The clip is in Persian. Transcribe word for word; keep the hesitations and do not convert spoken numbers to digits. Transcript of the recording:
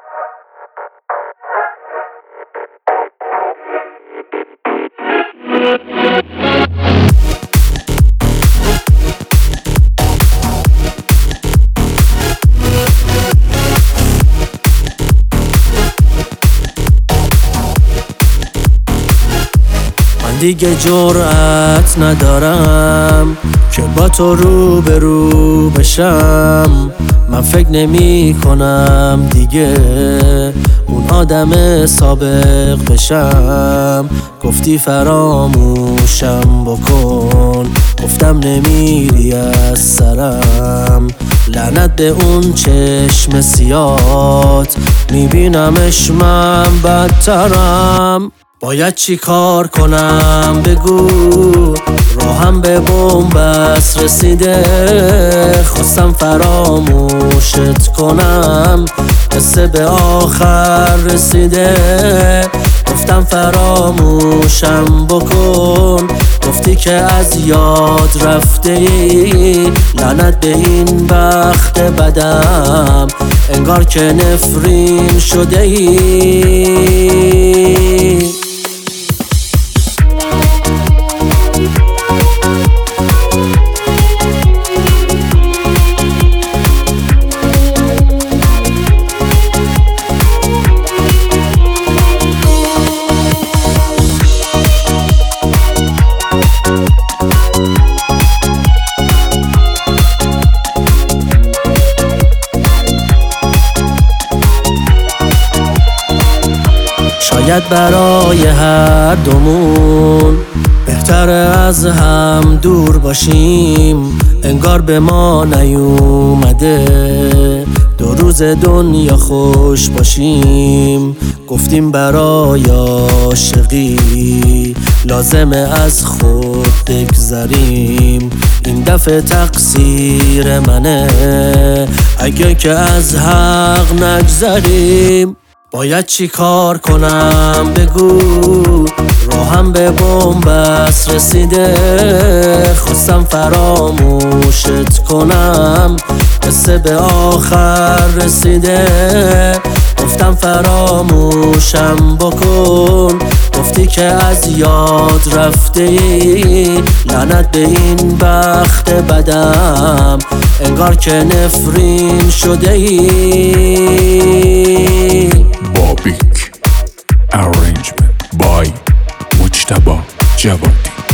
دیگه جرأت ندارم که با تو رو به رو بشم. من فکر نمی کنم دیگه اون آدم سابق بشم. گفتی فراموشم بکن، گفتم نمیری از سرم. لعنت به اون چشم سیات، میبینمش من بدترم. باید چی کار کنم بگو، راهم به بن‌بست رسیده. خواستم فراموشت کنم، قصه به آخر رسیده. گفتم فراموشم بکن، گفتی که از یاد رفته ای. لعنت به این بخت بدم، انگار که نفرین شده ای. شاید برای هر دومون بهتره از هم دور باشیم. انگار به ما نیومده دو روز دنیا خوش باشیم. گفتیم برای عاشقی لازمه از خود بگذریم. این دفعه تقصیر منه اگه که از حق نگذریم. باید چی کار کنم بگو، راهم به بن‌بست رسیده. خواستم فراموشت کنم، قصه به آخر رسیده. گفتم فراموشم بکن، گفتی که از یاد رفته ای. لعنت به این بخت بدم، انگار که نفرین شده ای. Bobik Arrangement by Mujtaba Jawadi.